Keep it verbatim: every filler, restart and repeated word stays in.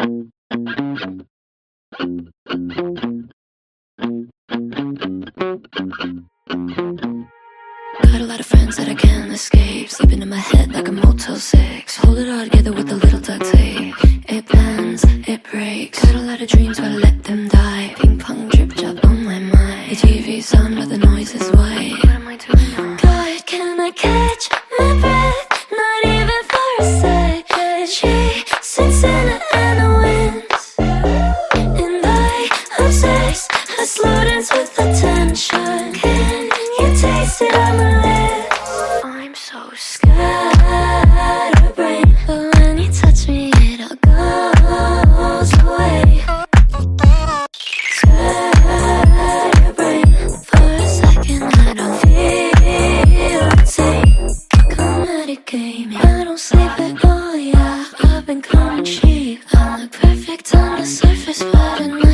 Got a lot of friends that I can't escape, sleeping in my head like a Motel six. Hold it all together with a little duct tape. It bends, it breaks. Got a lot of dreams, but I let them die. Ping pong drip drop on my mind. The T V's on, but the noise is white. What am I doing now? God, can I catch my breath? Not even for a second. She sits in it and I wins, and I obsess. I slow dance with attention. Can you taste it on my lips? I'm so scatterbrained, but when you touch me, it all goes away. Scatterbrained, for a second I don't feel insane. Come medicate me, I don't sleep at all, yeah. I've been coming cheap. I look perfect on the surface, but I know